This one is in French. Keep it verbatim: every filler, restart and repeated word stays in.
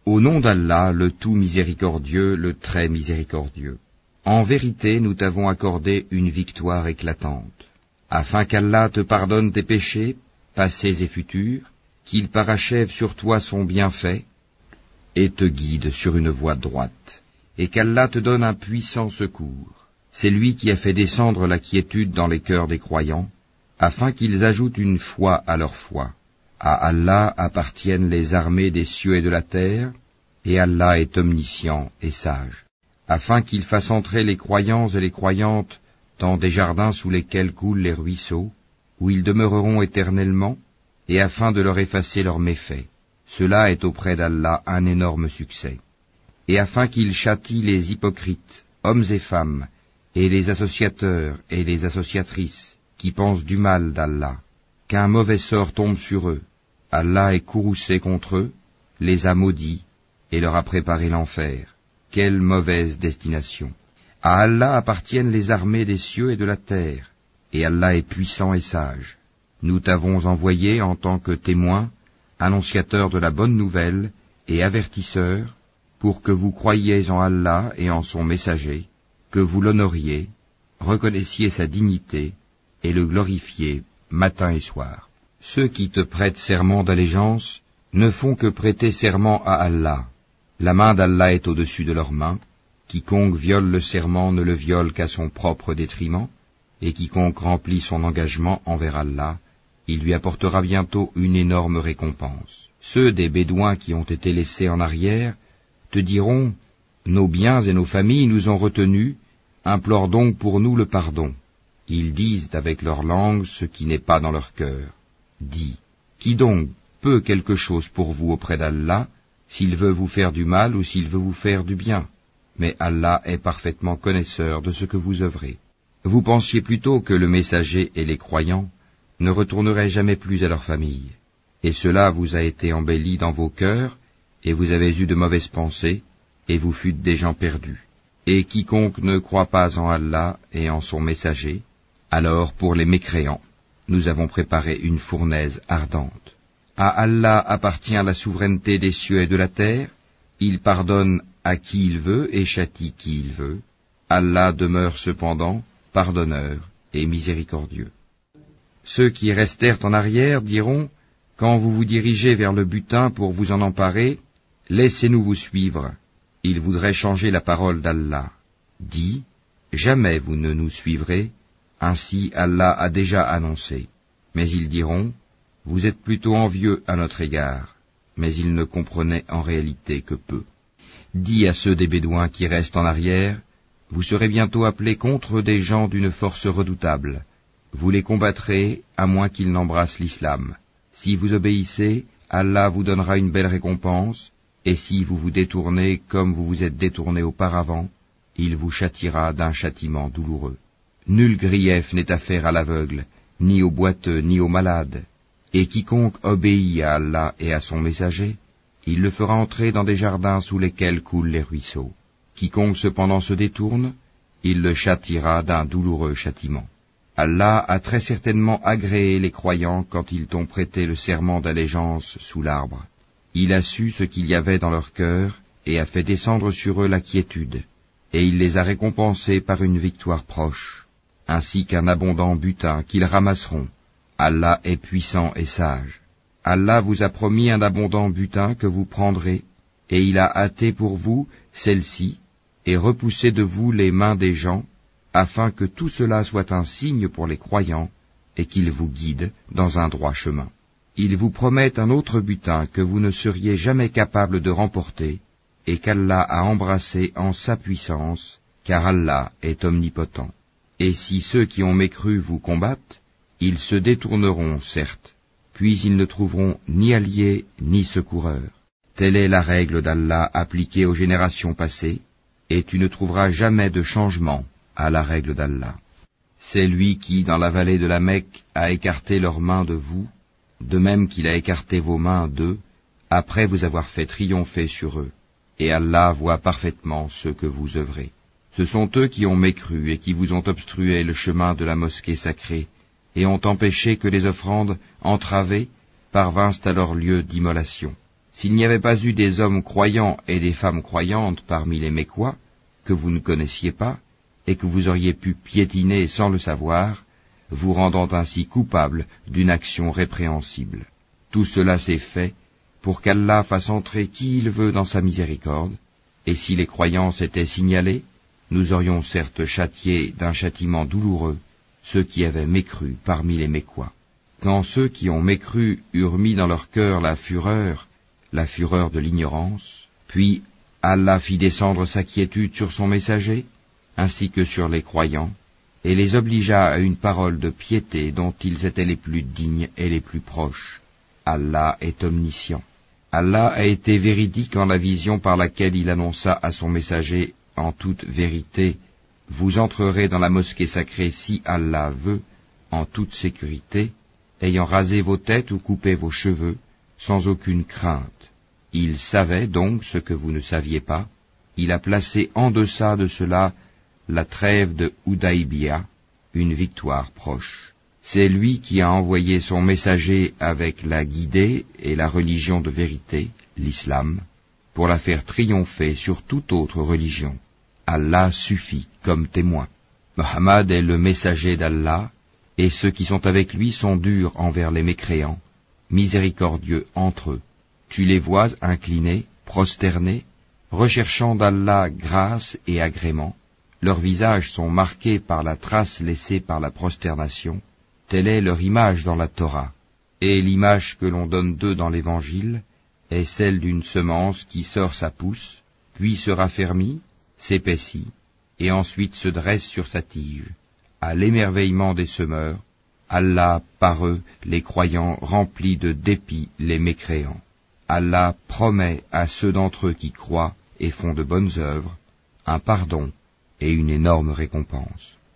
Au nom d'Allah, le tout miséricordieux, le très miséricordieux. En vérité, nous t'avons accordé une victoire éclatante, afin qu'Allah te pardonne tes péchés, passés et futurs, qu'il parachève sur toi son bienfait, et te guide sur une voie droite, et qu'Allah te donne un puissant secours. C'est lui qui a fait descendre la quiétude dans les cœurs des croyants, afin qu'ils ajoutent une foi à leur foi. À Allah appartiennent les armées des cieux et de la terre, et Allah est omniscient et sage, afin qu'il fasse entrer les croyants et les croyantes dans des jardins sous lesquels coulent les ruisseaux, où ils demeureront éternellement, et afin de leur effacer leurs méfaits. Cela est auprès d'Allah un énorme succès. Et afin qu'il châtie les hypocrites, hommes et femmes, et les associateurs et les associatrices, qui pensent du mal d'Allah, qu'un mauvais sort tombe sur eux. Allah est courroucé contre eux, les a maudits, et leur a préparé l'enfer. Quelle mauvaise destination! À Allah appartiennent les armées des cieux et de la terre, et Allah est puissant et sage. Nous t'avons envoyé en tant que témoin, annonciateur de la bonne nouvelle et avertisseur, pour que vous croyiez en Allah et en son messager, que vous l'honoriez, reconnaissiez sa dignité, et le glorifiez matin et soir. Ceux qui te prêtent serment d'allégeance ne font que prêter serment à Allah. La main d'Allah est au-dessus de leurs mains. Quiconque viole le serment ne le viole qu'à son propre détriment, et quiconque remplit son engagement envers Allah, il lui apportera bientôt une énorme récompense. Ceux des Bédouins qui ont été laissés en arrière te diront, « Nos biens et nos familles nous ont retenus, implore donc pour nous le pardon. » Ils disent avec leur langue ce qui n'est pas dans leur cœur. Dis, qui donc peut quelque chose pour vous auprès d'Allah, s'il veut vous faire du mal ou s'il veut vous faire du bien? Mais Allah est parfaitement connaisseur de ce que vous œuvrez. Vous pensiez plutôt que le messager et les croyants ne retourneraient jamais plus à leur famille. Et cela vous a été embelli dans vos cœurs, et vous avez eu de mauvaises pensées, et vous fûtes des gens perdus. Et quiconque ne croit pas en Allah et en son messager, alors pour les mécréants, nous avons préparé une fournaise ardente. À Allah appartient la souveraineté des cieux et de la terre, il pardonne à qui il veut et châtie qui il veut. Allah demeure cependant pardonneur et miséricordieux. Ceux qui restèrent en arrière diront, quand vous vous dirigez vers le butin pour vous en emparer, laissez-nous vous suivre. Ils voudraient changer la parole d'Allah. Dis, jamais vous ne nous suivrez, ainsi Allah a déjà annoncé. Mais ils diront, vous êtes plutôt envieux à notre égard. Mais ils ne comprenaient en réalité que peu. Dis à ceux des Bédouins qui restent en arrière, vous serez bientôt appelés contre des gens d'une force redoutable. Vous les combattrez, à moins qu'ils n'embrassent l'islam. Si vous obéissez, Allah vous donnera une belle récompense, et si vous vous détournez comme vous vous êtes détournés auparavant, il vous châtiera d'un châtiment douloureux. Nul grief n'est à faire à l'aveugle, ni au boiteux, ni au malade. Et quiconque obéit à Allah et à son messager, il le fera entrer dans des jardins sous lesquels coulent les ruisseaux. Quiconque cependant se détourne, il le châtiera d'un douloureux châtiment. Allah a très certainement agréé les croyants quand ils t'ont prêté le serment d'allégeance sous l'arbre. Il a su ce qu'il y avait dans leur cœur et a fait descendre sur eux la quiétude, et il les a récompensés par une victoire proche, ainsi qu'un abondant butin qu'ils ramasseront. Allah est puissant et sage. Allah vous a promis un abondant butin que vous prendrez, et il a hâté pour vous celle-ci, et repoussé de vous les mains des gens, afin que tout cela soit un signe pour les croyants, et qu'il vous guide dans un droit chemin. Il vous promet un autre butin que vous ne seriez jamais capable de remporter, et qu'Allah a embrassé en sa puissance, car Allah est omnipotent. Et si ceux qui ont mécru vous combattent, ils se détourneront, certes, puis ils ne trouveront ni alliés ni secoureurs. Telle est la règle d'Allah appliquée aux générations passées, et tu ne trouveras jamais de changement à la règle d'Allah. C'est lui qui, dans la vallée de la Mecque, a écarté leurs mains de vous, de même qu'il a écarté vos mains d'eux, après vous avoir fait triompher sur eux. Et Allah voit parfaitement ce que vous œuvrez. Ce sont eux qui ont mécru et qui vous ont obstrué le chemin de la mosquée sacrée, et ont empêché que les offrandes entravées parvinssent à leur lieu d'immolation. s'il n'y avait pas eu des hommes croyants et des femmes croyantes parmi les Mécois, que vous ne connaissiez pas, et que vous auriez pu piétiner sans le savoir, vous rendant ainsi coupable d'une action répréhensible. Tout cela s'est fait pour qu'Allah fasse entrer qui il veut dans sa miséricorde, et si les croyants s'étaient signalés, nous aurions certes châtié d'un châtiment douloureux ceux qui avaient mécru parmi les Mécois. Quand ceux qui ont mécru eurent mis dans leur cœur la fureur, la fureur de l'ignorance, puis Allah fit descendre sa quiétude sur son messager, ainsi que sur les croyants, et les obligea à une parole de piété dont ils étaient les plus dignes et les plus proches. Allah est omniscient. Allah a été véridique en la vision par laquelle il annonça à son messager en toute vérité, vous entrerez dans la mosquée sacrée si Allah veut, en toute sécurité, ayant rasé vos têtes ou coupé vos cheveux, sans aucune crainte. Il savait donc ce que vous ne saviez pas. Il a placé en deçà de cela la trêve de Houdaïbia, une victoire proche. C'est lui qui a envoyé son messager avec la guidée et la religion de vérité, l'islam, pour la faire triompher sur toute autre religion. Allah suffit comme témoin. Mohammed est le messager d'Allah, et ceux qui sont avec lui sont durs envers les mécréants, miséricordieux entre eux. Tu les vois inclinés, prosternés, recherchant d'Allah grâce et agrément. Leurs visages sont marqués par la trace laissée par la prosternation. Telle est leur image dans la Torah. Et l'image que l'on donne d'eux dans l'Évangile est celle d'une semence qui sort sa pousse, puis se raffermit, s'épaissit, et ensuite se dresse sur sa tige. À l'émerveillement des semeurs, Allah, par eux, les croyants, remplit de dépit les mécréants. Allah promet à ceux d'entre eux qui croient et font de bonnes œuvres un pardon et une énorme récompense.